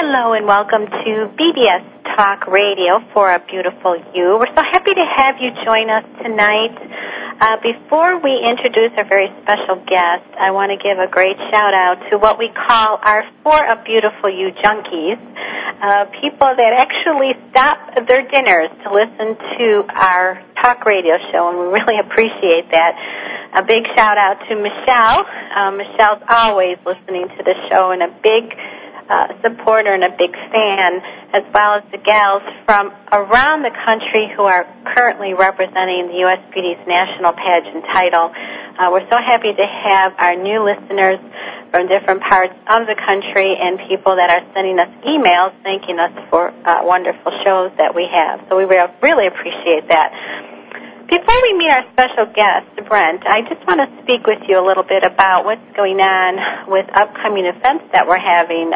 Hello and welcome to BBS Talk Radio for a Beautiful You. We're so happy to have you join us tonight. Before we introduce our very special guest, I want to give a great shout-out to what we call our For a Beautiful You junkies, people that actually stop their dinners to listen to our talk radio show, and we really appreciate that. A big shout-out to Michelle. Michelle's always listening to the show and a big supporter and a big fan, as well as the gals from around the country who are currently representing the USPD's national pageant title. We're so happy to have our new listeners from different parts of the country and people that are sending us emails thanking us for wonderful shows that we have. So we really appreciate that. Before we meet our special guest, Brent, I just want to speak with you a little bit about what's going on with upcoming events that we're having.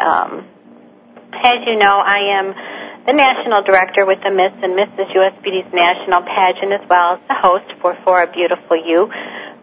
As you know, I am the national director with the Miss and Mrs. USPD's national pageant, as well as the host for a Beautiful You.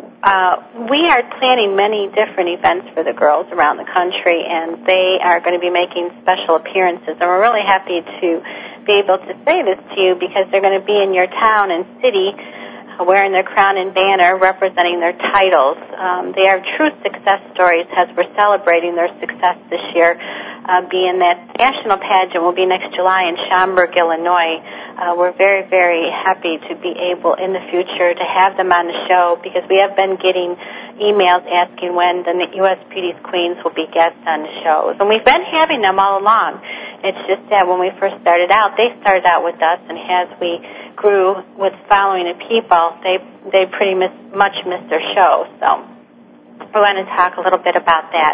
We are planning many different events for the girls around the country, and they are going to be making special appearances. And we're really happy to be able to say this to you because they're going to be in your town and city wearing their crown and banner, representing their titles. They are true success stories as we're celebrating their success this year, being that national pageant will be next July in Schaumburg, Illinois. We're very, very happy to be able in the future to have them on the show because we have been getting emails asking when the USPD's Queens will be guests on the shows. And we've been having them all along. It's just that when we first started out, they started out with us, and as we grew with following of people, they pretty much missed their show. So we want to talk a little bit about that.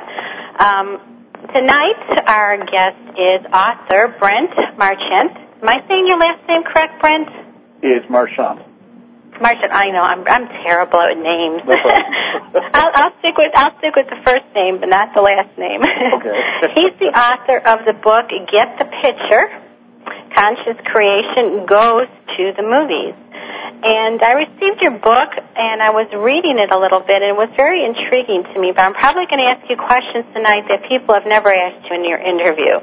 Tonight, our guest is author Brent Marchant. Am I saying your last name correct, Brent? It's Marchant. Marchant, I know. I'm terrible at names. I'll stick with the first name, but not the last name. Okay. He's the author of the book Get the Picture: Conscious Creation Goes to the Movies. And I received your book, and I was reading it a little bit, and it was very intriguing to me. But I'm probably going to ask you questions tonight that people have never asked you in your interview.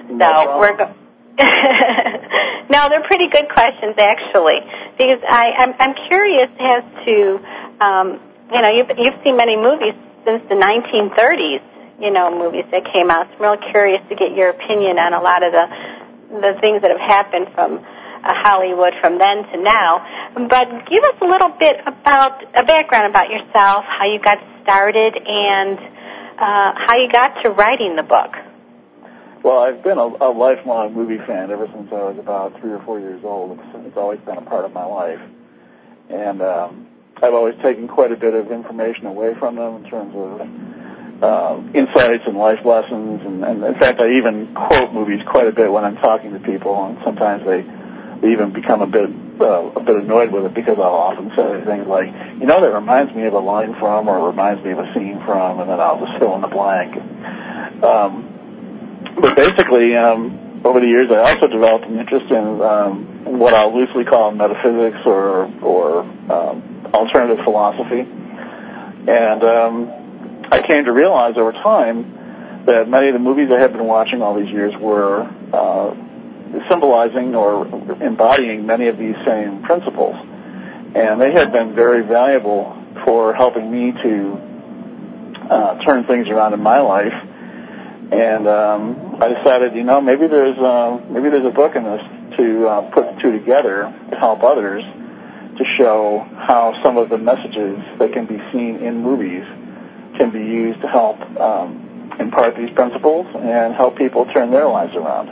No, they're pretty good questions, actually, because I'm curious as to, you've seen many movies since the 1930s, movies that came out. So I'm real curious to get your opinion on a lot of the things that have happened from Hollywood from then to now. But give us a little bit about a background about yourself, how you got started, and how you got to writing the book. Well, I've been a lifelong movie fan ever since I was about 3 or 4 years old. It's always been a part of my life. And I've always taken quite a bit of information away from them in terms of insights and life lessons. And in fact, I even quote movies quite a bit when I'm talking to people, and sometimes they even become a bit annoyed with it because I'll often say things like, that reminds me of a line from, or reminds me of a scene from, and then I'll just fill in the blank. But basically, over the years, I also developed an interest in what I'll loosely call metaphysics or alternative philosophy. And I came to realize over time that many of the movies I had been watching all these years were symbolizing or embodying many of these same principles. And they had been very valuable for helping me to turn things around in my life. And I decided, maybe there's a book in this to put the two together to help others to show how some of the messages that can be seen in movies can be used to help impart these principles and help people turn their lives around.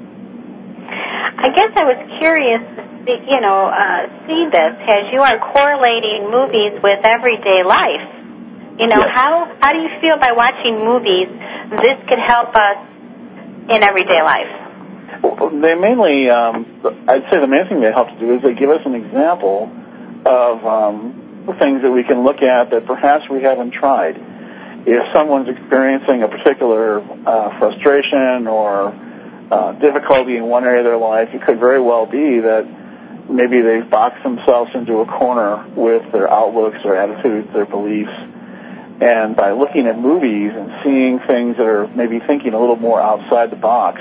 I guess I was curious to see this as you are correlating movies with everyday life. Yes. How do you feel by watching movies this could help us in everyday life? Well, they mainly, I'd say the main thing they help to do is they give us an example of things that we can look at that perhaps we haven't tried. If someone's experiencing a particular frustration or difficulty in one area of their life, it could very well be that maybe they've boxed themselves into a corner with their outlooks, their attitudes, their beliefs. And by looking at movies and seeing things that are maybe thinking a little more outside the box,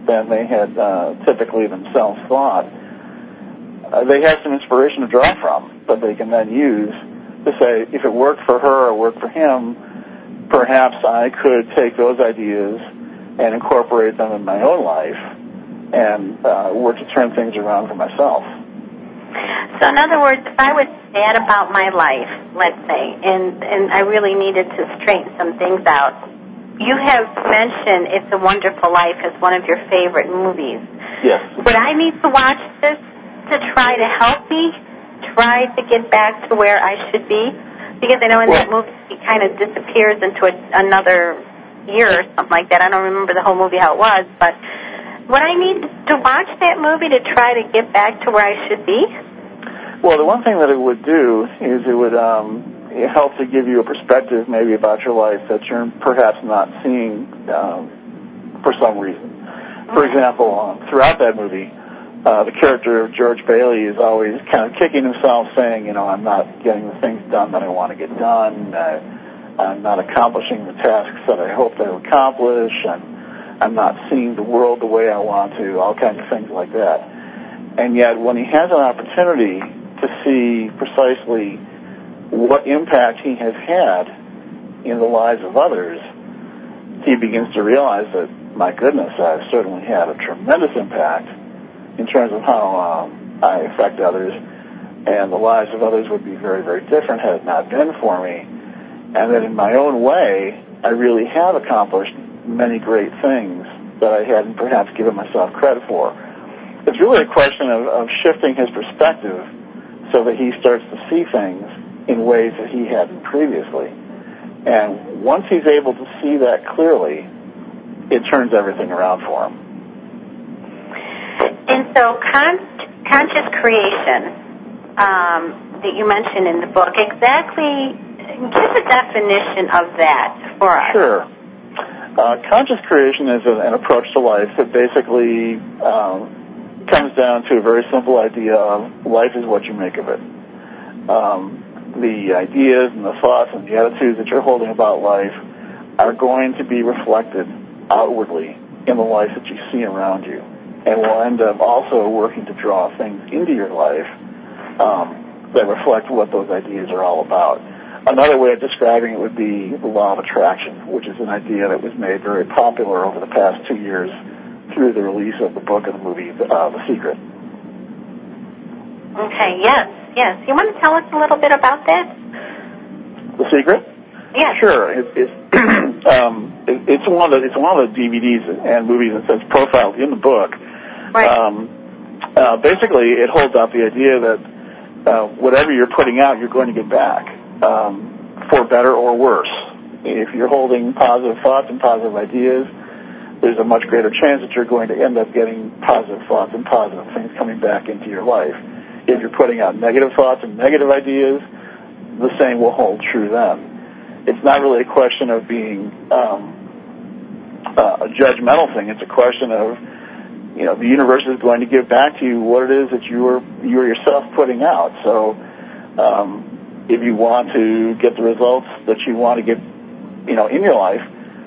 than they had typically themselves thought, they have some inspiration to draw from that they can then use to say, if it worked for her or worked for him, perhaps I could take those ideas and incorporate them in my own life and work to turn things around for myself. So in other words, if I was sad about my life, let's say, and I really needed to straighten some things out, you have mentioned It's a Wonderful Life as one of your favorite movies. Yes. Would I need to watch this to try to help me try to get back to where I should be? Because I know in that movie he kind of disappears into another year or something like that. I don't remember the whole movie how it was, but would I need to watch that movie to try to get back to where I should be? Well, the one thing that it would do is it would help to give you a perspective maybe about your life that you're perhaps not seeing for some reason. For example, throughout that movie, the character of George Bailey is always kind of kicking himself, saying, I'm not getting the things done that I want to get done. I'm not accomplishing the tasks that I hoped I would accomplish. I'm not seeing the world the way I want to, all kinds of things like that. And yet, when he has an opportunity to see precisely what impact he has had in the lives of others, he begins to realize that, my goodness, I've certainly had a tremendous impact in terms of how I affect others, and the lives of others would be very, very different had it not been for me, and that in my own way, I really have accomplished many great things that I hadn't perhaps given myself credit for. It's really a question of shifting his perspective so that he starts to see things in ways that he hadn't previously. And once he's able to see that clearly, it turns everything around for him. And so conscious creation that you mentioned in the book, exactly, give a definition of that for us. Sure. Conscious creation is an approach to life that basically comes down to a very simple idea of life is what you make of it. The ideas and the thoughts and the attitudes that you're holding about life are going to be reflected outwardly in the life that you see around you, and will end up also working to draw things into your life that reflect what those ideas are all about. Another way of describing it would be the law of attraction, which is an idea that was made very popular over the past 2 years through the release of the book and the movie, The Secret. Okay, yes. You want to tell us a little bit about that? The Secret? Yes. Sure. It's one of the DVDs and movies that's profiled in the book. Right. Basically, it holds out the idea that whatever you're putting out, you're going to get back, for better or worse. If you're holding positive thoughts and positive ideas, there's a much greater chance that you're going to end up getting positive thoughts and positive things coming back into your life. If you're putting out negative thoughts and negative ideas, the same will hold true then. It's not really a question of being a judgmental thing. It's a question of, the universe is going to give back to you what it is that you are yourself putting out. So if you want to get the results that you want to get, in your life,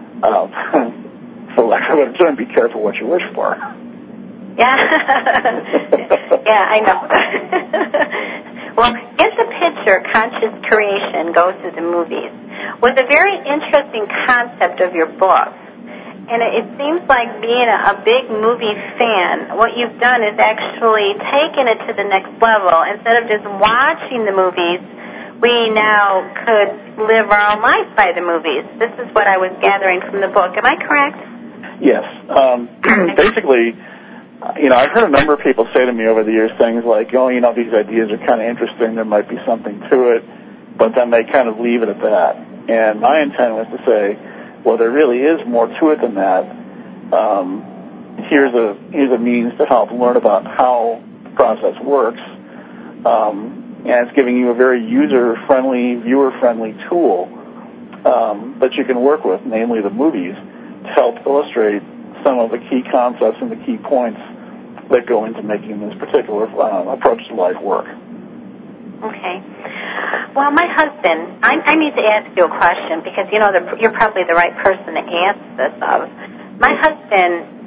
for lack of a better term, be careful what you wish for. Yeah. Yeah, I know. Well, Get the Picture, Conscious Creation, goes to the movies, was a very interesting concept of your book. And it seems like being a big movie fan, what you've done is actually taken it to the next level. Instead of just watching the movies, we now could live our own life by the movies. This is what I was gathering from the book. Am I correct? Yes. Basically, I've heard a number of people say to me over the years things like, these ideas are kind of interesting, there might be something to it, but then they kind of leave it at that. And my intent was to say, well, there really is more to it than that. Here's a means to help learn about how the process works, and it's giving you a very user-friendly, viewer-friendly tool that you can work with, namely the movies, to help illustrate some of the key concepts and the key points that go into making this particular approach to life work. Okay. Well, my husband, I need to ask you a question because, you're probably the right person to ask this of. My husband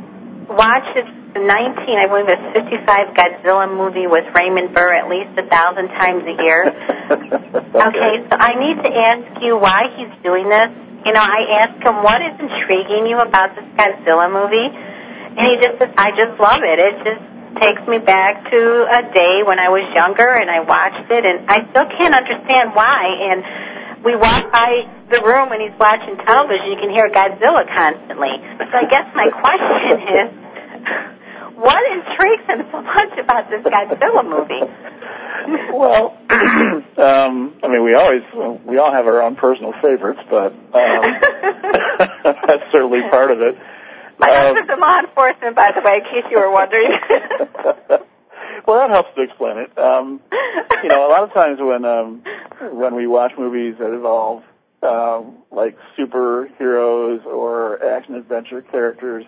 watches the I believe it's 55 Godzilla movie with Raymond Burr at least 1,000 times a year. Okay, so I need to ask you why he's doing this. You know, I asked him, what is intriguing you about this Godzilla movie? And he just says, I just love it. It just takes me back to a day when I was younger and I watched it, and I still can't understand why. And we walk by the room when he's watching television, you can hear Godzilla constantly. So I guess my question is, what intrigues him so much about this Godzilla movie? Well, I mean, we all have our own personal favorites, but that's certainly part of it. My husband's in law enforcement, by the way, in case you were wondering. Well, that helps to explain it. You know, a lot of times when we watch movies that involve like superheroes or action adventure characters,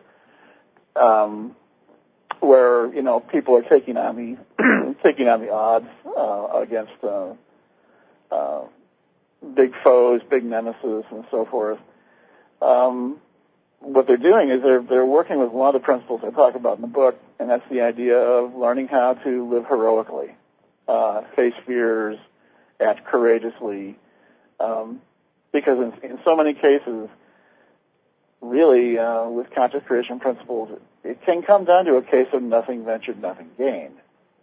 where, you know, people are taking on the odds against big foes, big nemesis, and so forth. What they're doing is they're working with one of the principles I talk about in the book, and that's the idea of learning how to live heroically, face fears, act courageously, because in so many cases, really, with conscious creation principles, it can come down to a case of nothing ventured, nothing gained.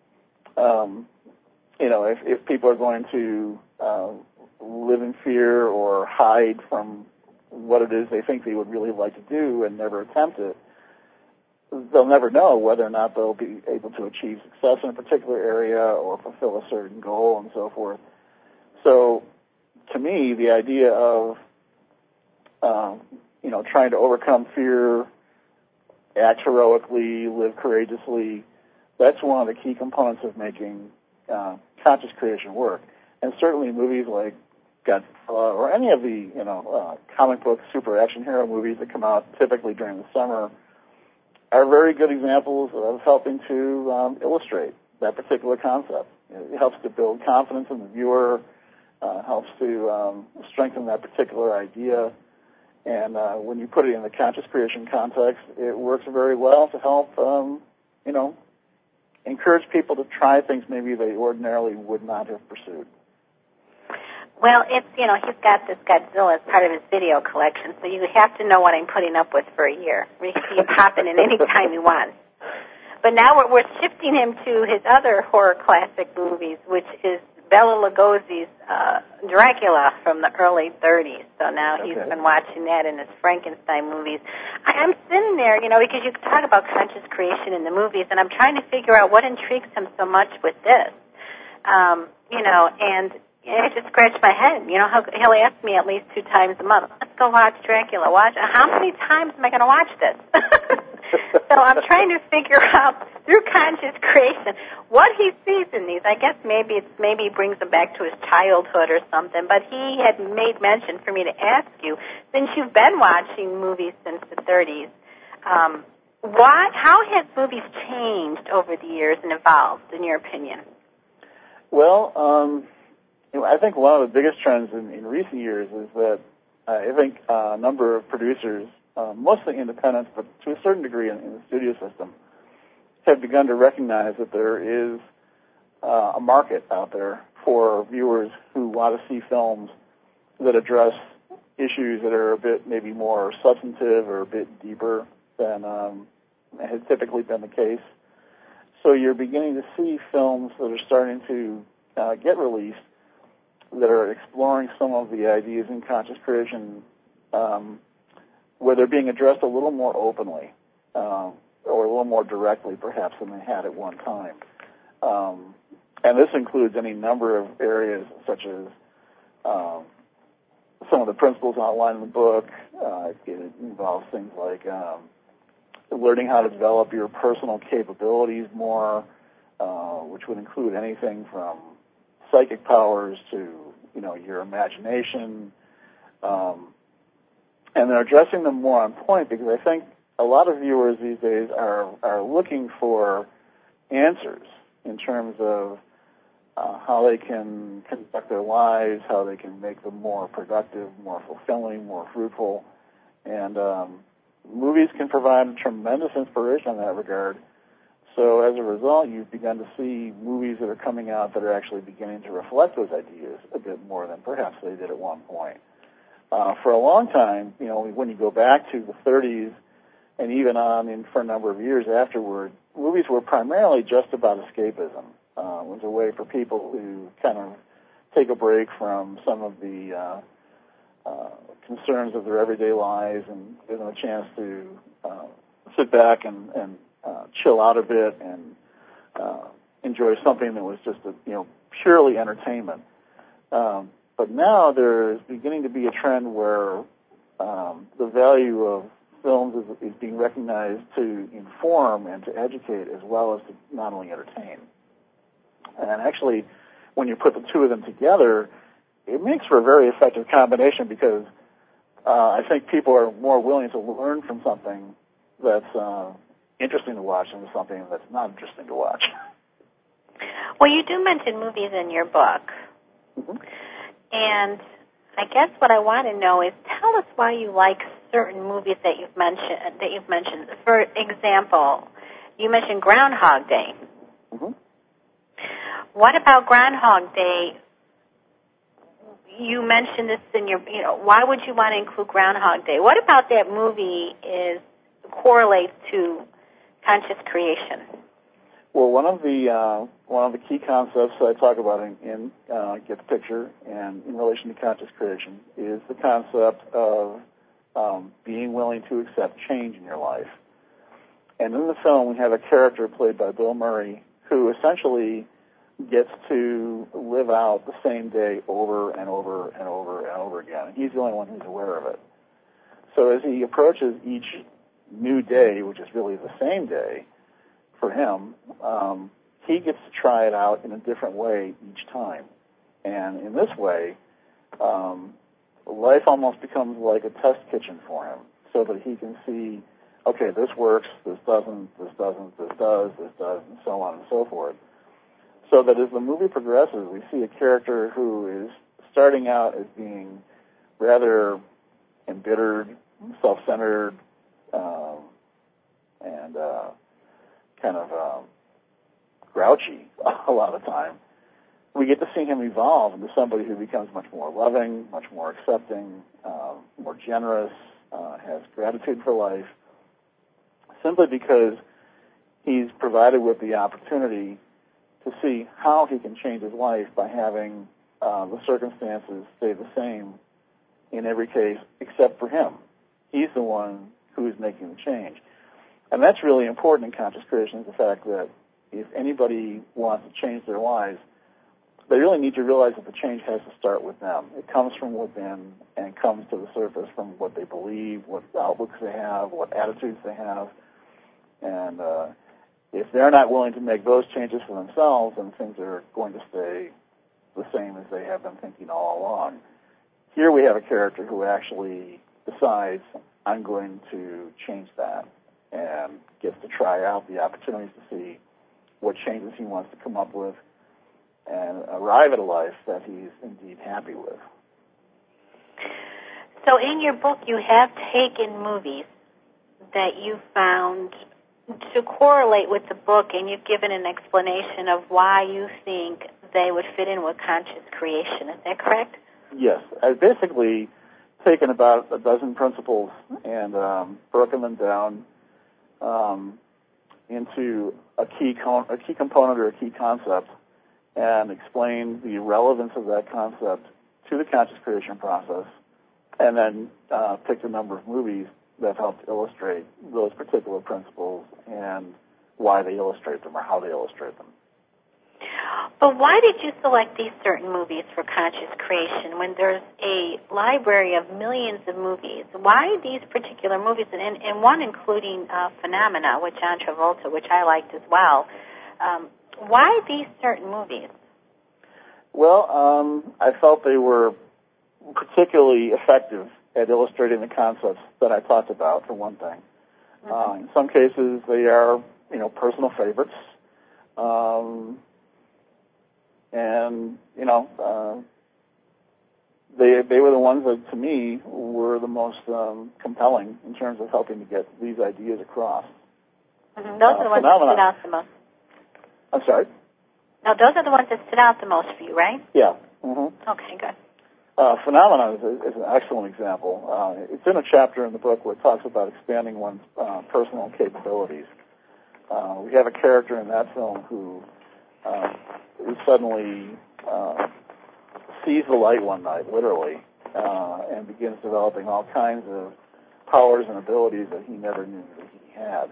You know, if people are going to live in fear or hide from what it is they think they would really like to do and never attempt it, they'll never know whether or not they'll be able to achieve success in a particular area or fulfill a certain goal and so forth. So, to me, the idea of you know, trying to overcome fear, act heroically, live courageously, that's one of the key components of making conscious creation work. And certainly movies like Godzilla or any of the, you know, comic book super action hero movies that come out typically during the summer are very good examples of helping to illustrate that particular concept. It helps to build confidence in the viewer, helps to strengthen that particular idea. And when you put it in the conscious creation context, it works very well to help, you know, encourage people to try things maybe they ordinarily would not have pursued. Well, it's, you know, he's got this Godzilla as part of his video collection, so you have to know what I'm putting up with for a year. You can pop it in any time you want. But now we're shifting him to his other horror classic movies, which is Bela Lugosi's Dracula from the early 30s. So now he's been watching that in his Frankenstein movies. I'm sitting there, you know, because you talk about conscious creation in the movies, and I'm trying to figure out what intrigues him so much with this. You know, and I just scratch my head. You know, he'll ask me at least 2 times a month, let's go watch Dracula. How many times am I going to watch this? So I'm trying to figure out, through conscious creation, what he sees in these. I guess maybe he brings him back to his childhood or something, but he had made mention for me to ask you, since you've been watching movies since the 30s, how have movies changed over the years and evolved, in your opinion? Well, you know, I think one of the biggest trends in recent years is that I think a number of producers, mostly independents, but to a certain degree in the studio system, have begun to recognize that there is a market out there for viewers who want to see films that address issues that are a bit maybe more substantive or a bit deeper than has typically been the case. So you're beginning to see films that are starting to get released that are exploring some of the ideas in conscious creation, where they're being addressed a little more openly, or a little more directly, perhaps, than they had at one time. And this includes any number of areas, such as some of the principles outlined in the book. It involves things like learning how to develop your personal capabilities more, which would include anything from psychic powers to, you know, your imagination, and they're addressing them more on point, because I think a lot of viewers these days are looking for answers in terms of how they can conduct their lives, how they can make them more productive, more fulfilling, more fruitful, and movies can provide tremendous inspiration in that regard. So as a result, you've begun to see movies that are coming out that are actually beginning to reflect those ideas a bit more than perhaps they did at one point. For a long time, when you go back to the 30s and even on for a number of years afterward, movies were primarily just about escapism. It was a way for people to kind of take a break from some of the concerns of their everyday lives and give them a chance to sit back and chill out a bit and enjoy something that was just purely entertainment. But now there's beginning to be a trend where the value of films is being recognized to inform and to educate as well as to not only entertain. And actually, when you put the two of them together, it makes for a very effective combination because I think people are more willing to learn from something that's interesting to watch than something that's not interesting to watch. Well, you do mention movies in your book. Mm-hmm. And I guess what I want to know is tell us why you like certain movies that you've mentioned. For example, you mentioned Groundhog Day. Mm-hmm. What about Groundhog Day? You mentioned this in your, why would you want to include Groundhog Day? What about that movie correlates to conscious creation? Well, one of the key concepts that I talk about in Get the Picture and in relation to conscious creation is the concept of being willing to accept change in your life. And in the film, we have a character played by Bill Murray who essentially gets to live out the same day over and over and over and over again. And he's the only one who's aware of it. So as he approaches each new day, which is really the same day for him, he gets to try it out in a different way each time. And in this way, life almost becomes like a test kitchen for him so that he can see, okay, this works, this doesn't, this doesn't, this does, and so on and so forth. So that as the movie progresses, we see a character who is starting out as being rather embittered, self-centered, and kind of grouchy a lot of the time. We get to see him evolve into somebody who becomes much more loving, much more accepting, more generous, has gratitude for life, simply because he's provided with the opportunity to see how he can change his life by having the circumstances stay the same in every case except for him. He's the one who is making the change. And that's really important in conscious creation, is the fact that if anybody wants to change their lives, they really need to realize that the change has to start with them. It comes from within and comes to the surface from what they believe, what outlooks they have, what attitudes they have. And if they're not willing to make those changes for themselves, then things are going to stay the same as they have been thinking all along. Here we have a character who actually decides, I'm going to change that, and gets to try out the opportunities to see what changes he wants to come up with and arrive at a life that he's indeed happy with. So in your book, you have taken movies that you found to correlate with the book, and you've given an explanation of why you think they would fit in with conscious creation. Is that correct? Yes. I've basically taken about a dozen principles and broken them down into a key component or a key concept, and explained the relevance of that concept to the conscious creation process, and then picked a number of movies that helped illustrate those particular principles and why they illustrate them or how they illustrate them. But why did you select these certain movies for conscious creation when there's a library of millions of movies? Why these particular movies, and one including Phenomena with John Travolta, which I liked as well. Why these certain movies? Well, I felt they were particularly effective at illustrating the concepts that I talked about, for one thing. Mm-hmm. In some cases, they are, personal favorites. And, they were the ones that, to me, were the most compelling in terms of helping to get these ideas across. Mm-hmm. Those are the ones that stood out the most. I'm sorry? No, those are the ones that stood out the most for you, right? Yeah. Mm-hmm. Okay, good. Phenomenon is an excellent example. It's in a chapter in the book where it talks about expanding one's personal capabilities. We have a character in that film who suddenly sees the light one night, literally, and begins developing all kinds of powers and abilities that he never knew that he had.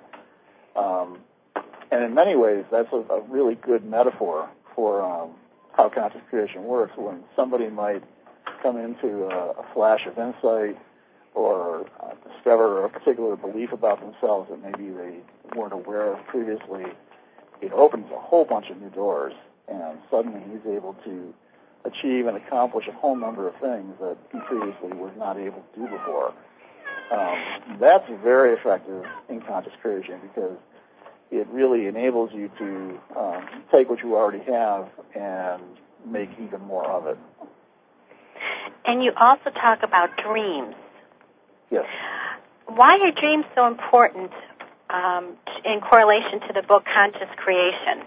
And in many ways, that's a really good metaphor for how conscious creation works, when somebody might come into a flash of insight or discover a particular belief about themselves that maybe they weren't aware of previously. It opens a whole bunch of new doors, and suddenly he's able to achieve and accomplish a whole number of things that he previously was not able to do before. That's very effective in conscious creation because it really enables you to take what you already have and make even more of it. And you also talk about dreams. Yes. Why are dreams so important in correlation to the book Conscious Creation?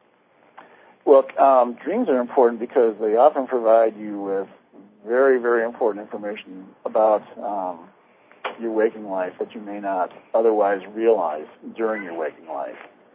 Well, dreams are important because they often provide you with very, very important information about your waking life that you may not otherwise realize during your waking life.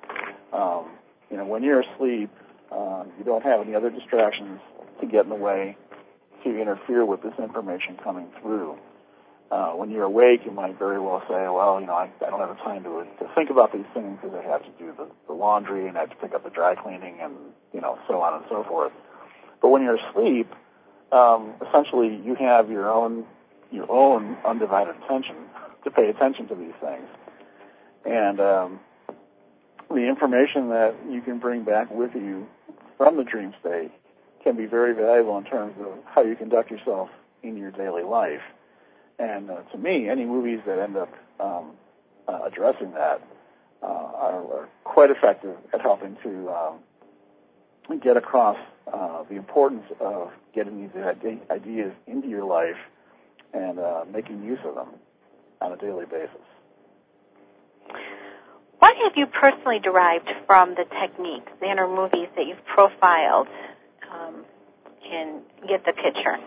When you're asleep, you don't have any other distractions to get in the way to interfere with this information coming through. When you're awake, you might very well say, well, I don't have the time to think about these things because I have to do the laundry and I have to pick up the dry cleaning and, so on and so forth. But when you're asleep, essentially you have your own undivided attention to pay attention to these things. And the information that you can bring back with you from the dream state can be very valuable in terms of how you conduct yourself in your daily life. And to me, any movies that end up addressing that are quite effective at helping to get across the importance of getting these ideas into your life and making use of them on a daily basis. What have you personally derived from the techniques, the inner movies that you've profiled, and get the picture?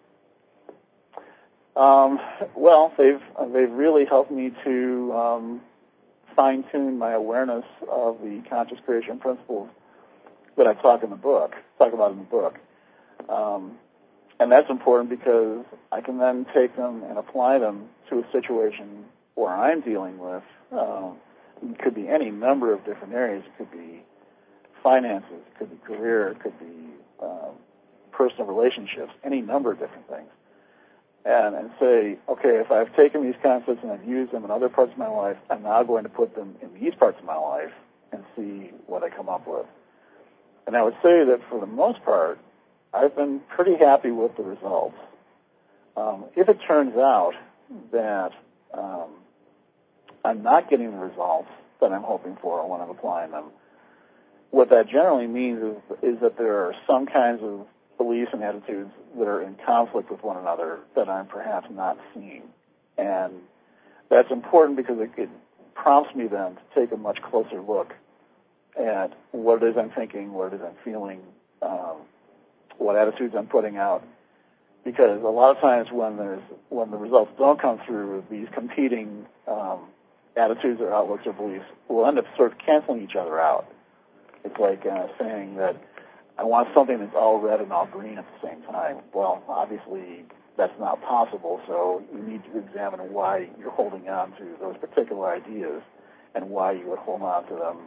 Well, they've really helped me to fine-tune my awareness of the conscious creation principles that I talk about in the book. And that's important because I can then take them and apply them to a situation where I'm dealing with. It could be any number of different areas. It could be finances, it could be career, it could be personal relationships, any number of different things. And say, okay, if I've taken these concepts and I've used them in other parts of my life, I'm now going to put them in these parts of my life and see what I come up with. And I would say that for the most part, I've been pretty happy with the results. If it turns out that I'm not getting the results that I'm hoping for when I'm applying them, what that generally means is that there are some kinds of beliefs and attitudes that are in conflict with one another that I'm perhaps not seeing. And that's important because it prompts me then to take a much closer look at what it is I'm thinking, what it is I'm feeling, what attitudes I'm putting out. Because a lot of times when the results don't come through, these competing attitudes or outlooks or beliefs will end up sort of canceling each other out. It's like saying that I want something that's all red and all green at the same time. Well, obviously that's not possible, so you need to examine why you're holding on to those particular ideas and why you would hold on to them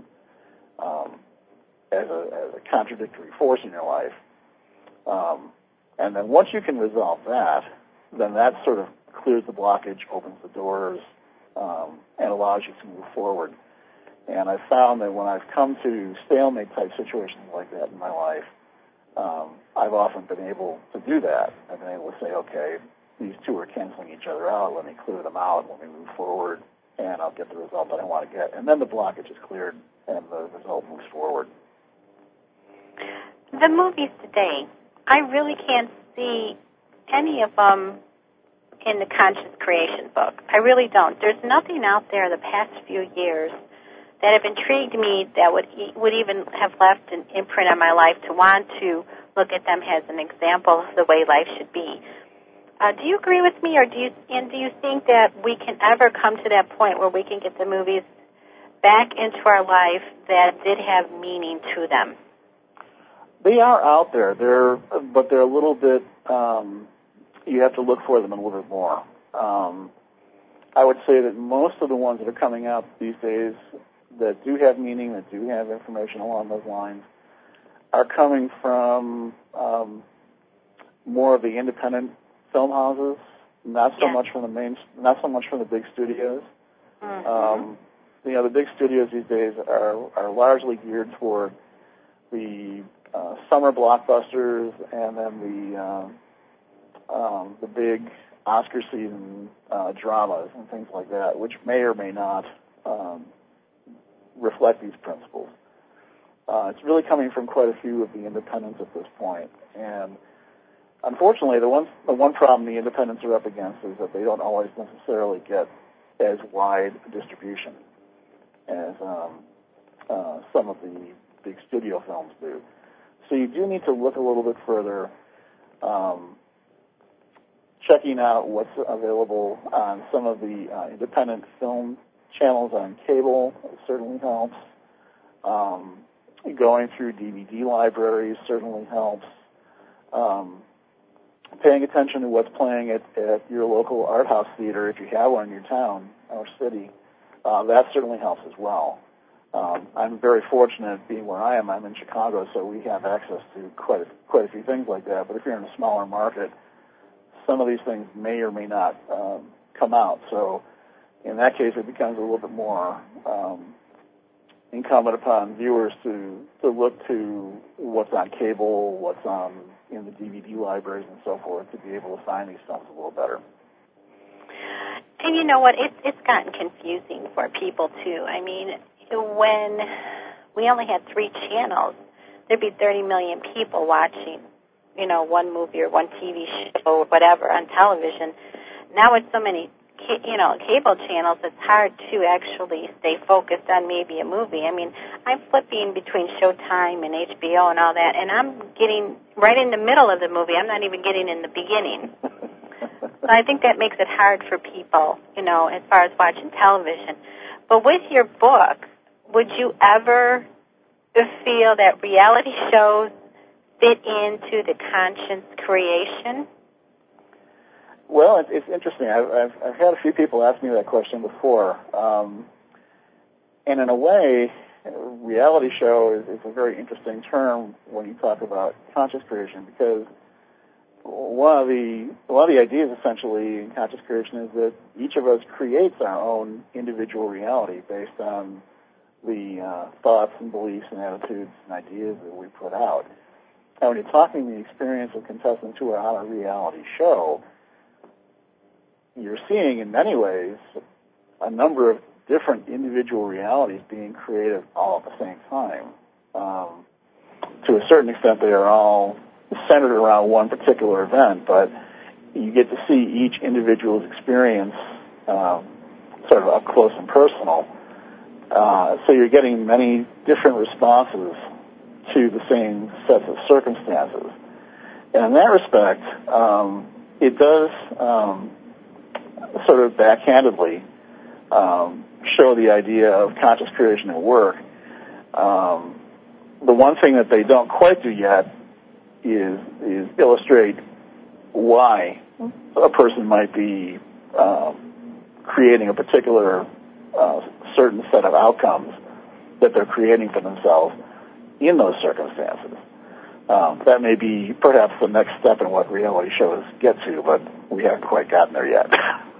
as a contradictory force in your life. And then once you can resolve that, then that sort of clears the blockage, opens the doors, and allows you to move forward. And I've found that when I've come to stalemate-type situations like that in my life, I've often been able to do that. I've been able to say, okay, these two are canceling each other out. Let me clear them out. Let me move forward, and I'll get the result that I want to get. And then the blockage is cleared, and the result moves forward. The movies today, I really can't see any of them in the Conscious Creation book. I really don't. There's nothing out there the past few years that have intrigued me that would even have left an imprint on my life to want to look at them as an example of the way life should be. Do you agree with me, or do you think that we can ever come to that point where we can get the movies back into our life that did have meaning to them? They are out there. But they're a little bit. You have to look for them a little bit more. I would say that most of the ones that are coming out these days that do have meaning, that do have information along those lines, are coming from more of the independent film houses, not so much from the big studios. Mm-hmm. The big studios these days are largely geared toward the summer blockbusters and then the big Oscar season dramas and things like that, which may or may not reflect these principles. It's really coming from quite a few of the independents at this point, and unfortunately, the one problem the independents are up against is that they don't always necessarily get as wide a distribution as some of the big studio films do. So you do need to look a little bit further, checking out what's available on some of the independent film channels on cable certainly helps. Going through DVD libraries certainly helps. Paying attention to what's playing at your local art house theater, if you have one in your town or city, that certainly helps as well. I'm very fortunate being where I am. I'm in Chicago, so we have access to quite a few things like that. But if you're in a smaller market, some of these things may or may not come out. So in that case, it becomes a little bit more incumbent upon viewers to look to what's on cable, what's on in the DVD libraries and so forth, to be able to find these films a little better. And you know what? It's gotten confusing for people, too. I mean, when we only had 3 channels, there'd be 30 million people watching, one movie or one TV show or whatever on television. Now with so many, cable channels, it's hard to actually stay focused on maybe a movie. I mean, I'm flipping between Showtime and HBO and all that, and I'm getting right in the middle of the movie. I'm not even getting in the beginning. So I think that makes it hard for people, as far as watching television. But with your book, would you ever feel that reality shows fit into the conscious creation? Well, it's interesting. I've had a few people ask me that question before. And in a way, reality show is a very interesting term when you talk about conscious creation, because one of the ideas essentially in conscious creation is that each of us creates our own individual reality based on the thoughts and beliefs and attitudes and ideas that we put out. And when you're talking the experience of contestants who are on a reality show, you're seeing in many ways a number of different individual realities being created all at the same time. To a certain extent, they are all centered around one particular event, but you get to see each individual's experience sort of up close and personal. So you're getting many different responses to the same sets of circumstances. And in that respect, it does sort of backhandedly show the idea of conscious creation at work. The one thing that they don't quite do yet is illustrate why a person might be creating a particular certain set of outcomes that they're creating for themselves in those circumstances. That may be perhaps the next step in what reality shows get to, but we haven't quite gotten there yet.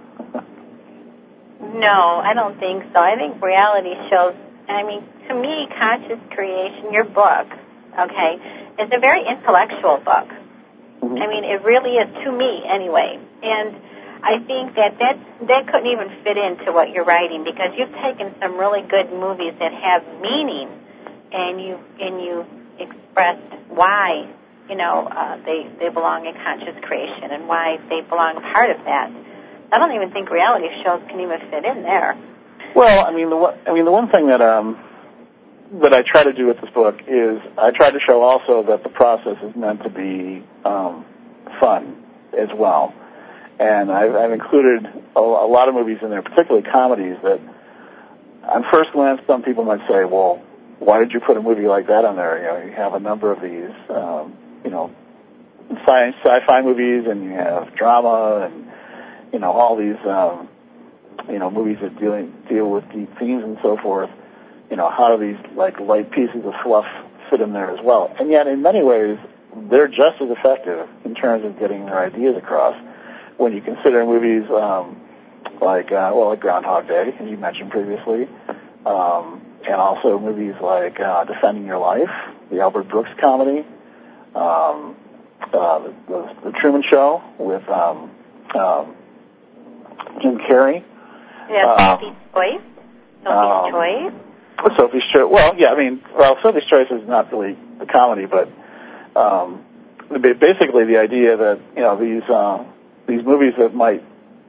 No, I don't think so. I think reality shows, to me, Conscious Creation, your book, is a very intellectual book. Mm-hmm. It really is, to me anyway. And I think that couldn't even fit into what you're writing, because you've taken some really good movies that have meaning, and you expressed why, they belong in conscious creation and why they belong a part of that. I don't even think reality shows can even fit in there. Well, the one thing that I try to do with this book is I try to show also that the process is meant to be fun as well. And I've included a lot of movies in there, particularly comedies, that on first glance some people might say, well, why did you put a movie like that on there? You have a number of these, sci-fi movies, and you have drama, and all these, movies that deal with deep themes and so forth. How do these light pieces of fluff fit in there as well? And yet, in many ways, they're just as effective in terms of getting their ideas across. When you consider movies like Groundhog Day, as you mentioned previously. And also movies like Defending Your Life, the Albert Brooks comedy, the Truman Show with Jim Carrey. Yeah, Sophie's Choice. Sophie's Choice. Well, yeah, Sophie's Choice is not really the comedy, but basically the idea that these movies that might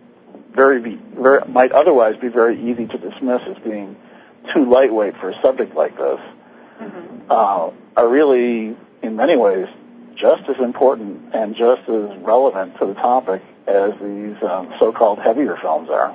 otherwise be very easy to dismiss as being too lightweight for a subject like this, are really, in many ways, just as important and just as relevant to the topic as these so-called heavier films are.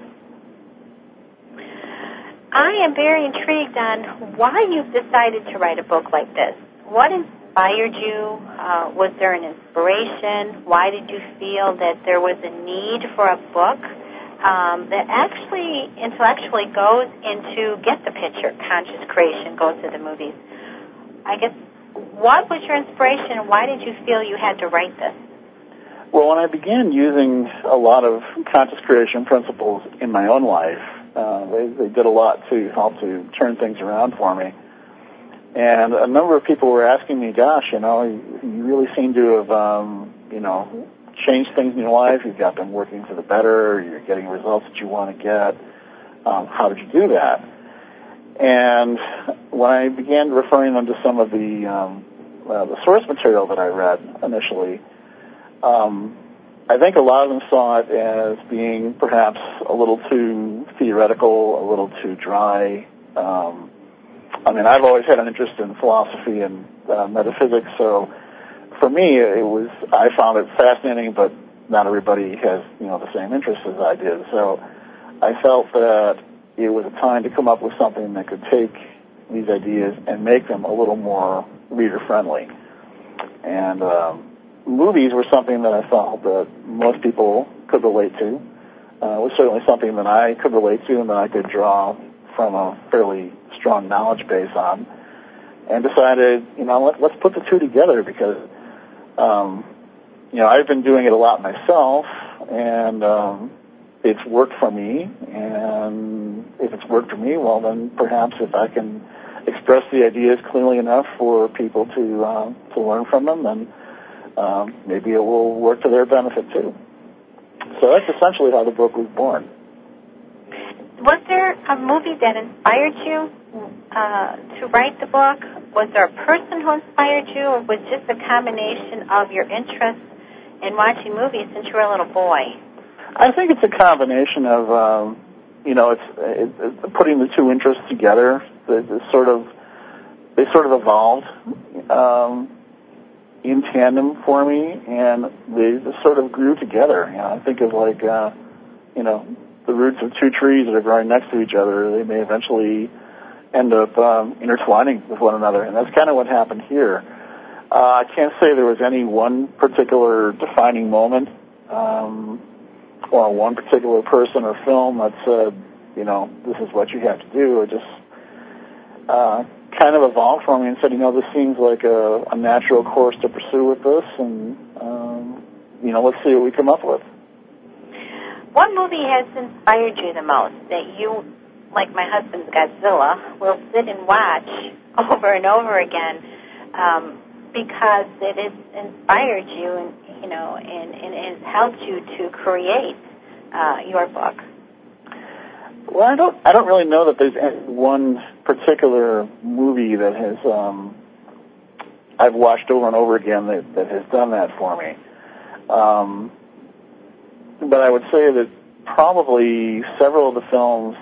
I am very intrigued on why you've decided to write a book like this. What inspired you? Was there an inspiration? Why did you feel that there was a need for a book that actually intellectually goes into get the picture, conscious creation, goes to the movies? I guess, what was your inspiration and why did you feel you had to write this? Well, when I began using a lot of conscious creation principles in my own life, they did a lot to help to turn things around for me. And a number of people were asking me, gosh, you really seem to have, changed things in your life. You've got them working for the better. You're getting results that you want to get. How did you do that? And when I began referring them to some of the source material that I read initially, I think a lot of them saw it as being perhaps a little too theoretical, a little too dry. I've always had an interest in philosophy and metaphysics, so for me, I found it fascinating, but not everybody has, the same interest as I did. So I felt that it was a time to come up with something that could take these ideas and make them a little more reader-friendly. And movies were something that I felt that most people could relate to. It was certainly something that I could relate to and that I could draw from a fairly strong knowledge base on, and decided, let's put the two together because, I've been doing it a lot myself, and it's worked for me, and if it's worked for me, well, then perhaps if I can express the ideas clearly enough for people to learn from them, then maybe it will work to their benefit too. So that's essentially how the book was born. Was there a movie that inspired you to write the book? Was there a person who inspired you, or was it just a combination of your interest in watching movies since you were a little boy? I think it's a combination of, it's putting the two interests together. They sort of evolved in tandem for me, and they just sort of grew together. I think of the roots of two trees that are growing next to each other. They may eventually end up intertwining with one another, and that's kind of what happened here. I can't say there was any one particular defining moment or one particular person or film that said, this is what you have to do. It just kind of evolved for me and said, this seems like a natural course to pursue with this, and, let's see what we come up with. What movie has inspired you the most that you, like my husband's Godzilla, will sit and watch over and over again because it has inspired you and has helped you to create your book? Well, I don't really know that there's one particular movie that has I've watched over and over again that has done that for me. But I would say that probably several of the films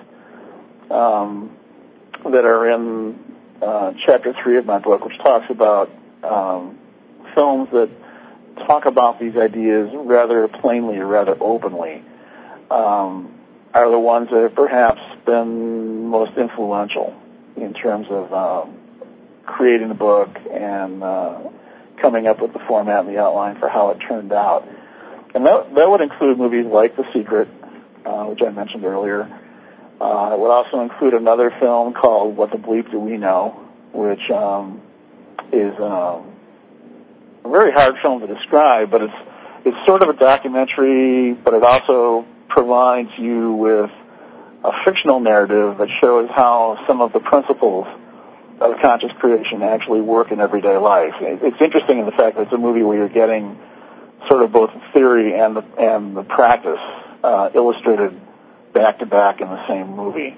that are in Chapter 3 of my book, which talks about films that talk about these ideas rather plainly or rather openly, are the ones that have perhaps been most influential in terms of creating the book and coming up with the format and the outline for how it turned out. And that would include movies like The Secret, which I mentioned earlier. It would also include another film called What the Bleep Do We Know, which is a very hard film to describe, but it's sort of a documentary, but it also provides you with a fictional narrative that shows how some of the principles of conscious creation actually work in everyday life. It's interesting in the fact that it's a movie where you're getting sort of both the theory and the practice illustrated back to back in the same movie.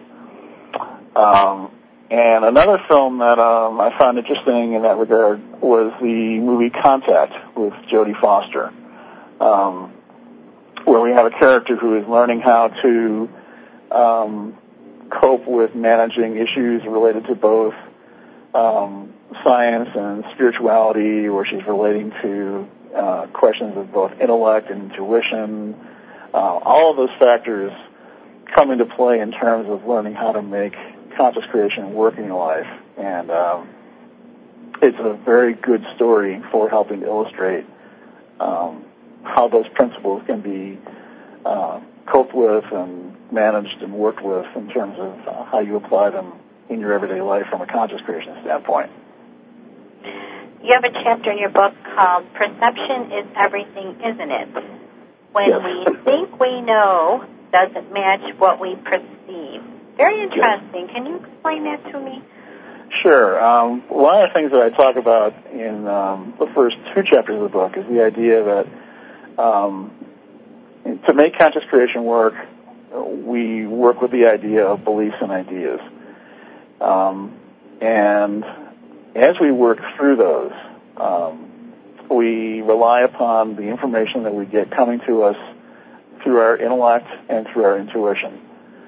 And another film that I found interesting in that regard was the movie Contact with Jodie Foster, where we have a character who is learning how to cope with managing issues related to both science and spirituality, where she's relating to questions of both intellect and intuition. All of those factors come into play in terms of learning how to make conscious creation work in your life. And it's a very good story for helping to illustrate how those principles can be coped with and managed and worked with in terms of how you apply them in your everyday life from a conscious creation standpoint. You have a chapter in your book called Perception is Everything, Isn't It? When Yes. we think we know doesn't match what we perceive. Very interesting. Yes. Can you explain that to me? Sure. One of the things that I talk about in the first two chapters of the book is the idea that to make conscious creation work, we work with the idea of beliefs and ideas. And as we work through those, we rely upon the information that we get coming to us through our intellect and through our intuition.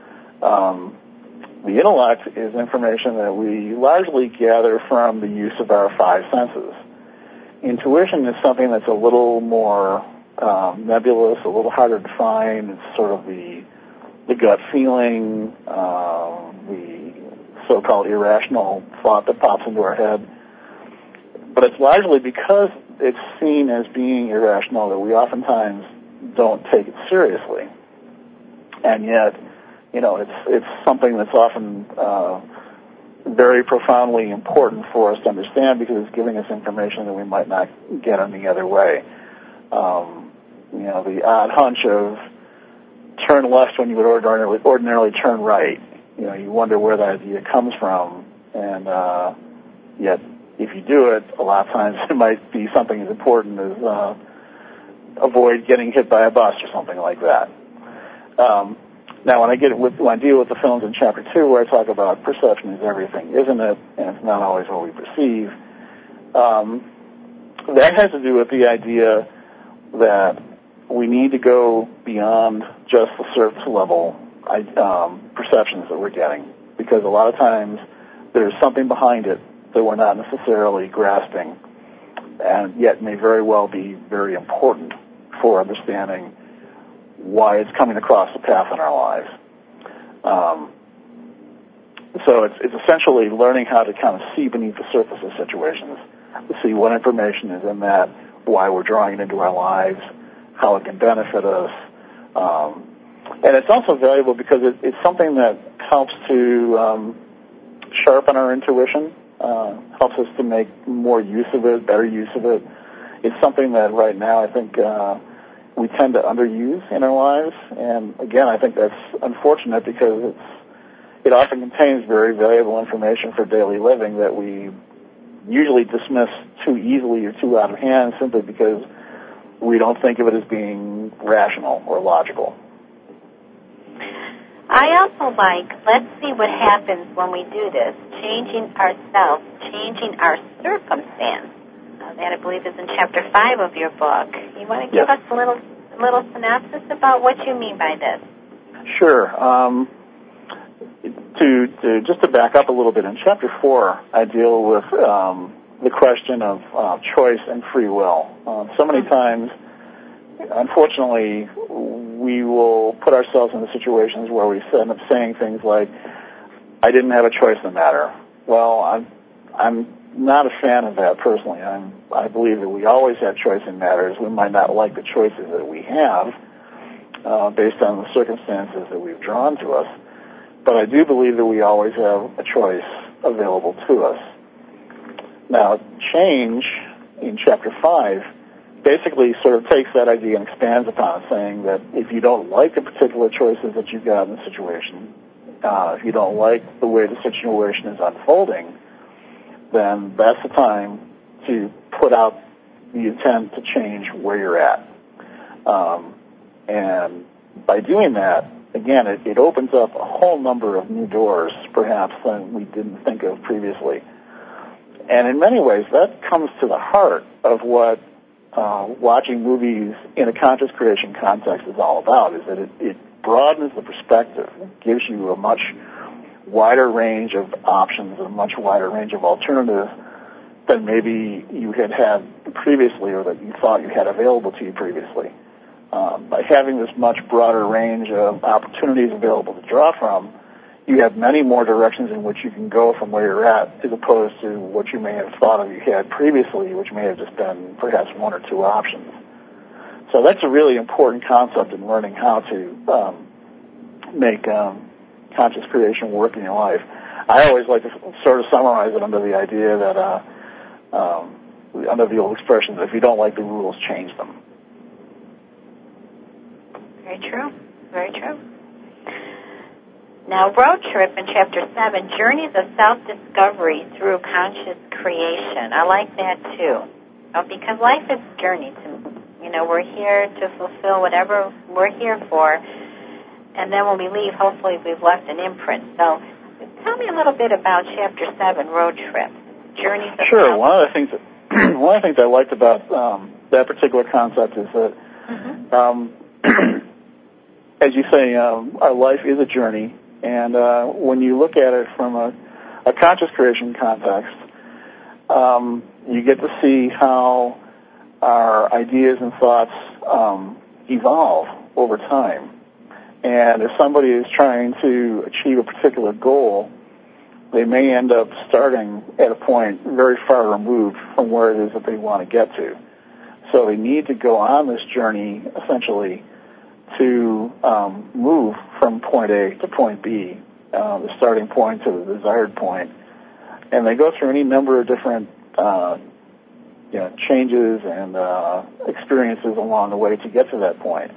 The intellect is information that we largely gather from the use of our five senses. Intuition is something that's a little more nebulous, a little harder to define. It's sort of the gut feeling, the so-called irrational thought that pops into our head. But it's largely because it's seen as being irrational that we oftentimes don't take it seriously. And yet, it's something that's often very profoundly important for us to understand because it's giving us information that we might not get any other way. The odd hunch of turn left when you would ordinarily turn right. You wonder where that idea comes from, and yet if you do it, a lot of times it might be something as important as avoid getting hit by a bus or something like that. Now, when I deal with the films in Chapter 2, where I talk about perception is everything, isn't it? And it's not always what we perceive. That has to do with the idea that we need to go beyond just the surface level perceptions that we're getting, because a lot of times there's something behind it that we're not necessarily grasping, and yet may very well be very important for understanding why it's coming across the path in our lives. So it's essentially learning how to kind of see beneath the surface of situations, to see what information is in that, why we're drawing it into our lives, how it can benefit us. And it's also valuable because it's something that helps to sharpen our intuition, helps us to make more use of it, better use of it. It's something that right now I think we tend to underuse in our lives. And again, I think that's unfortunate because it often contains very valuable information for daily living that we usually dismiss too easily or too out of hand simply because we don't think of it as being rational or logical. I also let's see what happens when we do this, changing ourselves, changing our circumstance. that I believe is in Chapter 5 of your book. You want to give Yes. us a little synopsis about what you mean by this? Sure. Just to back up a little bit, in Chapter 4, I deal with the question of choice and free will. So many times, unfortunately, we will put ourselves into situations where we end up saying things like, I didn't have a choice in the matter. Well, I'm not a fan of that personally. I believe that we always have choice in matters. We might not like the choices that we have based on the circumstances that we've drawn to us, but I do believe that we always have a choice available to us. Now, change in Chapter 5 basically sort of takes that idea and expands upon it, saying that if you don't like the particular choices that you've got in the situation, if you don't like the way the situation is unfolding, then that's the time to put out the intent to change where you're at. And by doing that, again, it opens up a whole number of new doors, perhaps, than we didn't think of previously. And in many ways, that comes to the heart of what watching movies in a conscious creation context is all about, is that it broadens the perspective. It gives you a much wider range of options, a much wider range of alternatives than maybe you had previously or that you thought you had available to you previously. By having this much broader range of opportunities available to draw from, you have many more directions in which you can go from where you're at, as opposed to what you may have thought of you had previously, which may have just been perhaps one or two options. So that's a really important concept in learning how to make conscious creation work in your life. I always like to sort of summarize it under the idea that, under the old expression, that if you don't like the rules, change them. Very true. Very true. Now, Road Trip in Chapter 7, Journeys of Self-Discovery Through Conscious Creation. I like that, too, because life is a journey. We're here to fulfill whatever we're here for, and then when we leave, hopefully we've left an imprint. So tell me a little bit about Chapter 7, Road Trip, Journeys of Sure. One of the things I liked about that particular concept is that, as you say, our life is a journey. And when you look at it from a conscious creation context, you get to see how our ideas and thoughts evolve over time. And if somebody is trying to achieve a particular goal, they may end up starting at a point very far removed from where it is that they want to get to. So they need to go on this journey, essentially, to move from point A to point B, the starting point to the desired point. And they go through any number of different changes and experiences along the way to get to that point.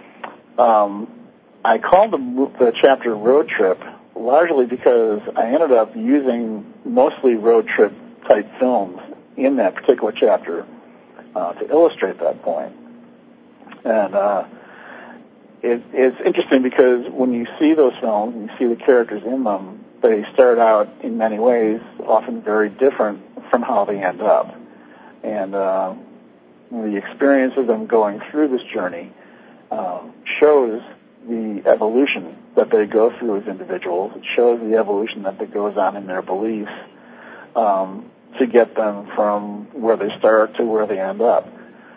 I called the chapter Road Trip largely because I ended up using mostly road trip type films in that particular chapter to illustrate that point. And it's interesting because when you see those films and you see the characters in them, they start out in many ways often very different from how they end up. And the experience of them going through this journey shows the evolution that they go through as individuals. It shows the evolution that goes on in their beliefs to get them from where they start to where they end up.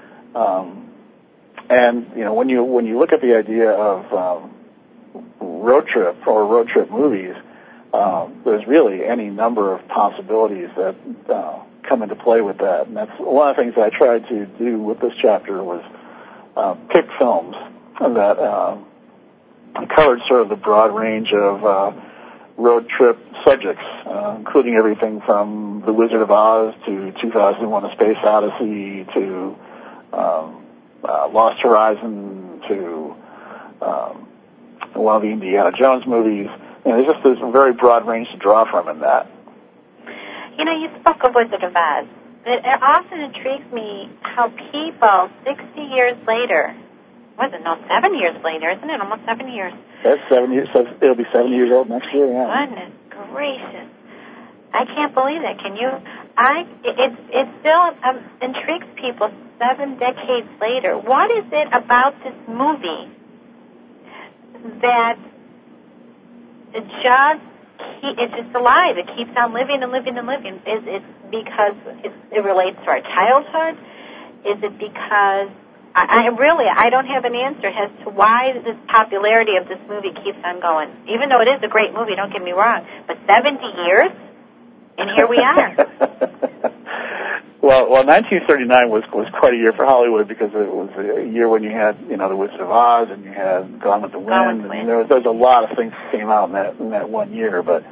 And when you look at the idea of road trip or road trip movies, there's really any number of possibilities that come into play with that. And that's one of the things that I tried to do with this chapter was pick films that covered sort of the broad range of road trip subjects, including everything from The Wizard of Oz to 2001: A Space Odyssey to Lost Horizon to one of the Indiana Jones movies. There's a very broad range to draw from in that. You spoke of Wizard of Oz. It often intrigues me how people 60 years later, 7 years later, isn't it? Almost 7 years. That's 7 years. So it'll be 7 years old next year, yeah. Goodness gracious. I can't believe that. Can you? it still intrigues people 7 decades later. What is it about this movie that it's just alive? It keeps on living and living and living. Is it because it relates to our childhood? Is it because I don't have an answer as to why this popularity of this movie keeps on going. Even though it is a great movie, don't get me wrong, but 70 years, and here we are. Well, 1939 was quite a year for Hollywood because it was a year when you had, The Wizard of Oz and you had Gone with the Wind. And there was a lot of things that came out in that 1 year, but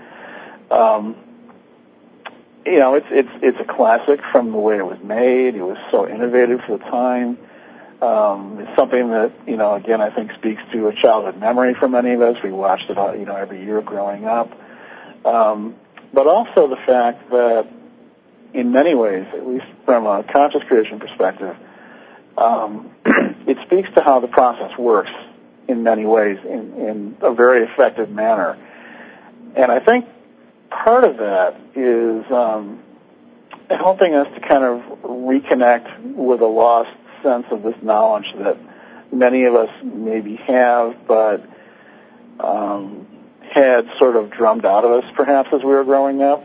it's a classic from the way it was made. It was so innovative for the time. It's something that, again, I think speaks to a childhood memory for many of us. We watched it, every year growing up. But also the fact that in many ways, at least from a conscious creation perspective, it speaks to how the process works in many ways in a very effective manner. And I think part of that is helping us to kind of reconnect with a lost sense of this knowledge that many of us maybe have, but had sort of drummed out of us perhaps as we were growing up.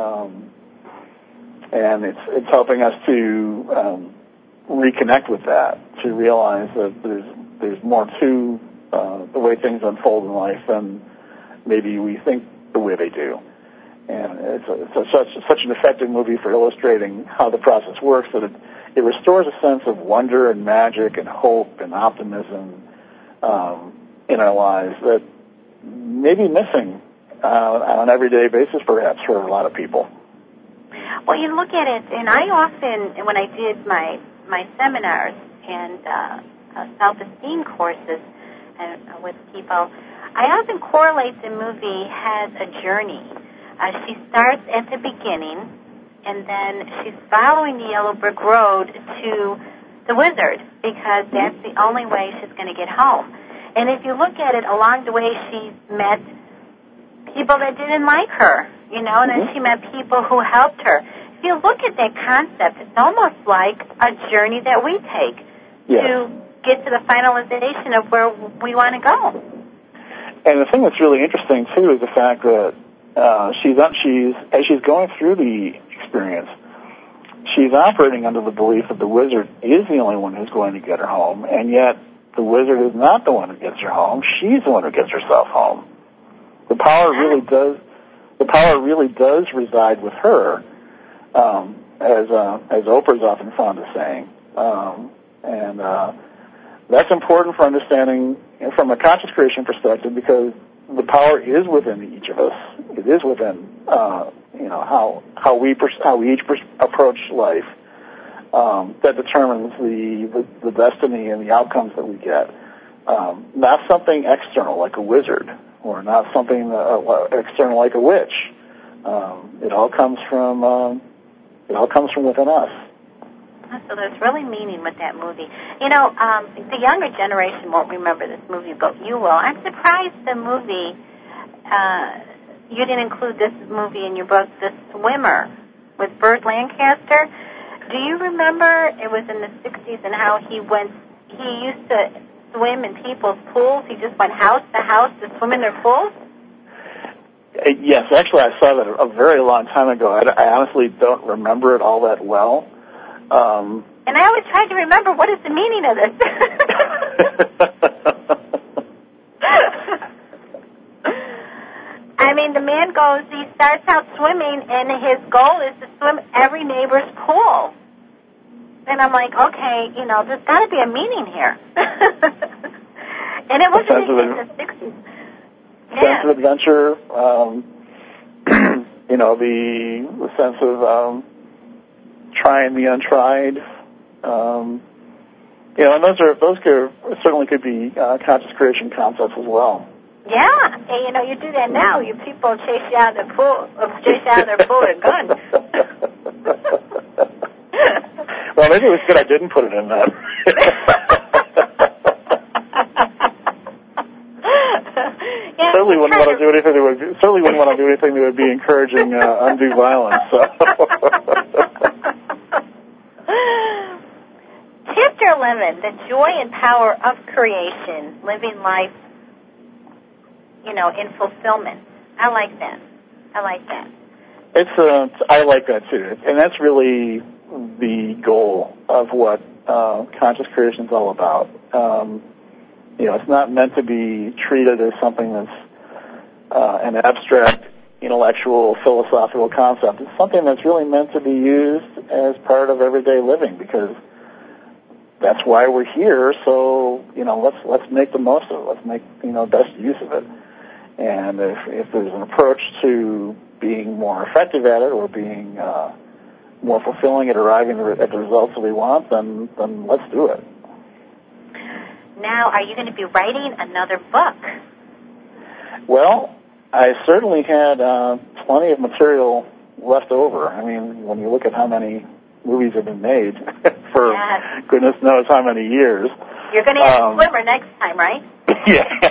And it's helping us to reconnect with that, to realize that there's more to the way things unfold in life than maybe we think the way they do. And it's such an effective movie for illustrating how the process works that it restores a sense of wonder and magic and hope and optimism in our lives that may be missing on an everyday basis, perhaps, for a lot of people. Well, you look at it, and I often, when I did my seminars and self-esteem courses with people, I often correlate the movie as a journey. She starts at the beginning, and then she's following the yellow brick road to the wizard, because that's the only way she's going to get home. And if you look at it, along the way, she's met people that didn't like her, and then she met people who helped her. If you look at that concept, it's almost like a journey that we take to get to the finalization of where we want to go. And the thing that's really interesting, too, is the fact that as she's going through the experience, she's operating under the belief that the wizard is the only one who's going to get her home, and yet the wizard is not the one who gets her home. She's the one who gets herself home. The power really does reside with her, as Oprah's often fond of saying. And that's important for understanding from a conscious creation perspective, because the power is within each of us. It is within how we each approach life that determines the destiny and the outcomes that we get. Not something external like a wizard, or not something external like a witch. It all comes from within us. So there's really meaning with that movie. The younger generation won't remember this movie, but you will. I'm surprised the movie, you didn't include this movie in your book, The Swimmer, with Burt Lancaster. Do you remember, it was in the 60s, and how he used to swim in people's pools? He just went house to house to swim in their pools? Yes, actually I saw that a very long time ago. I honestly don't remember it all that well. And I always tried to remember, what is the meaning of this? I mean, the man he starts out swimming, and his goal is to swim every neighbor's pool. And I'm like, okay, there's got to be a meaning here. And it wasn't in the 60s. Sense of adventure, the sense of trying the untried, and those certainly could be conscious creation concepts as well. Yeah, and you do that now. You people chase you out of their pool, with guns. Well, maybe it was good I didn't put it in that. Certainly wouldn't want to do anything that would certainly wouldn't want to do anything that would be encouraging undue violence. So. Chapter 11, the joy and power of creation, living life, in fulfillment. I like that. I like that too, and that's really the goal of what conscious creation is all about. It's not meant to be treated as something that's an abstract, intellectual, philosophical concept. It's something that's really meant to be used as part of everyday living, because that's why we're here. So let's make the most of it. Let's make best use of it. And if there's an approach to being more effective at it, or being more fulfilling at arriving at the results that we want, then let's do it. Now, are you going to be writing another book? Well, I certainly had plenty of material left over. I mean, when you look at how many movies have been made for goodness knows how many years. You're going to have a swimmer next time, right? Yeah.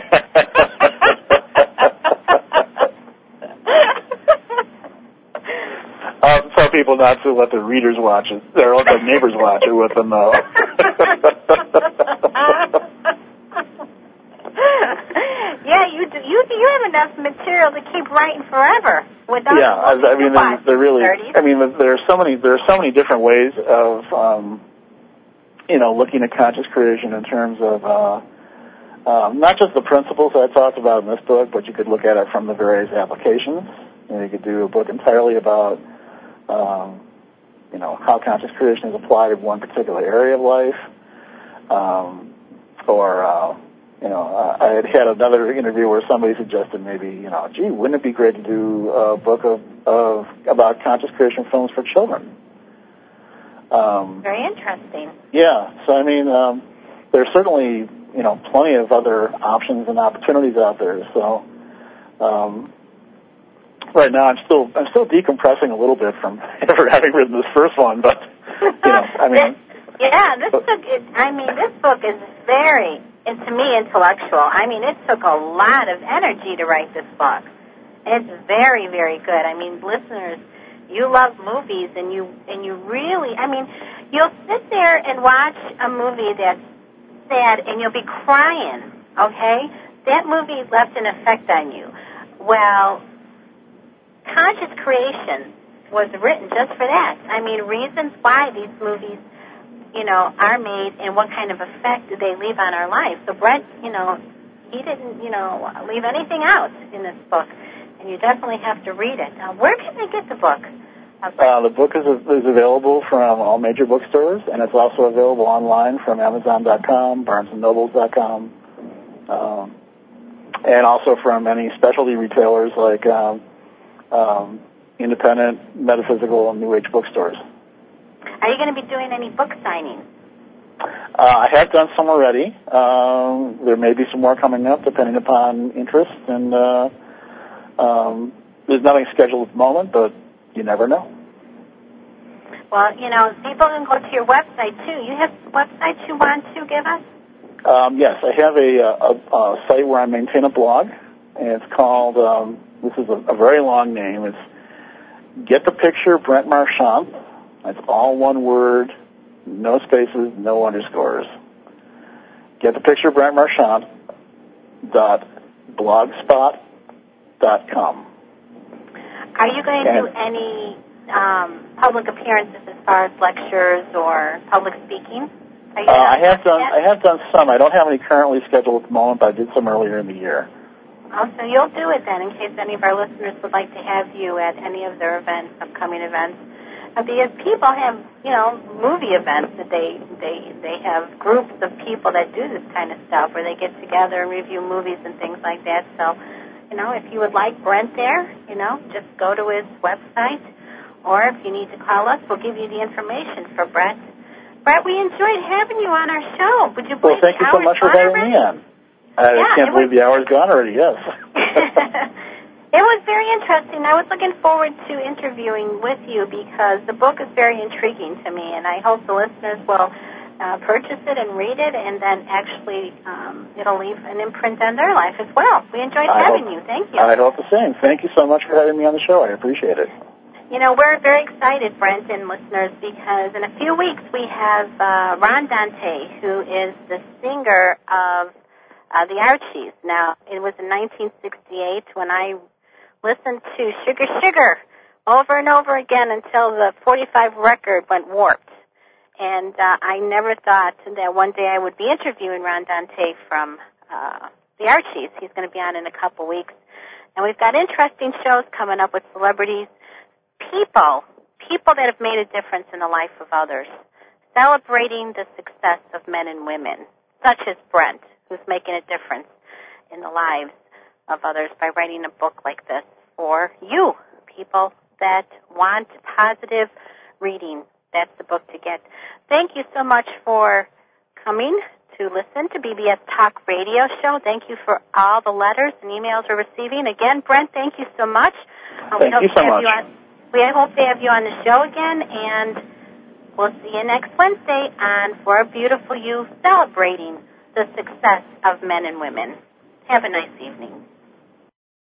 Tell people not to let their readers watch it, or let their neighbors watch it with them, though. Yeah, you have enough material to keep writing forever. There are so many different ways of looking at conscious creation in terms of not just the principles that I talked about in this book, but you could look at it from the various applications. You could do a book entirely about how conscious creation is applied in one particular area of life, I had another interview where somebody suggested maybe, wouldn't it be great to do a book about conscious creation films for children? Very interesting. Yeah. So there's certainly plenty of other options and opportunities out there. So right now I'm still decompressing a little bit from ever having written this first one, but this book is very, and to me, intellectual. It took a lot of energy to write this book. It's very, very good. Listeners, you love movies, and you really, you'll sit there and watch a movie that's sad, and you'll be crying, okay? That movie left an effect on you. Well, Conscious Creation was written just for that. Reasons why these movies are made and what kind of effect do they leave on our life. So Brett, he didn't, leave anything out in this book, and you definitely have to read it. Now, where can they get the book? The book is available from all major bookstores, and it's also available online from Amazon.com, BarnesandNobles.com, and also from many specialty retailers like independent, metaphysical, and New Age bookstores. Are you going to be doing any book signings? I have done some already. There may be some more coming up, depending upon interest. And there's nothing scheduled at the moment, but you never know. Well, people can go to your website, too. You have websites you want to give us? Yes, I have a site where I maintain a blog, and it's called, this is a very long name, it's Get the Picture Brent Marchant. It's all one word, no spaces, no underscores. Get the Picture Brent Marchant.blogspot.com. Are you going to do any public appearances as far as lectures or public speaking? I have done some. I don't have any currently scheduled at the moment, but I did some earlier in the year. Oh, so you'll do it then, in case any of our listeners would like to have you at any of their events, upcoming events. Because people have, movie events that they have groups of people that do this kind of stuff where they get together and review movies and things like that. So, if you would like Brent there, just go to his website, or if you need to call us, we'll give you the information for Brent. Brett, we enjoyed having you on our show. Would you believe thank you so much for having me on. I can't believe the hour's gone already, yes. It was very interesting. I was looking forward to interviewing with you because the book is very intriguing to me, and I hope the listeners will purchase it and read it, and then actually it'll leave an imprint on their life as well. We enjoyed having you. Thank you. I hope the same. Thank you so much for having me on the show. I appreciate it. You know, we're very excited, Brent and listeners, because in a few weeks we have Ron Dante, who is the singer of the Archies. Now, it was in 1968 when I listened to Sugar Sugar over and over again until the 45 record went warped. And I never thought that one day I would be interviewing Ron Dante from the Archies. He's going to be on in a couple weeks. And we've got interesting shows coming up with celebrities, people that have made a difference in the life of others, celebrating the success of men and women, such as Brent, who's making a difference in the lives of others by writing a book like this for you, people that want positive reading. That's the book to get. Thank you so much for coming to listen to BBS Talk Radio Show. Thank you for all the letters and emails we're receiving. Again, Brent, thank you so much. Thank you so much. We hope to have you on the show again, and we'll see you next Wednesday on For a Beautiful You, celebrating the success of men and women. Have a nice evening.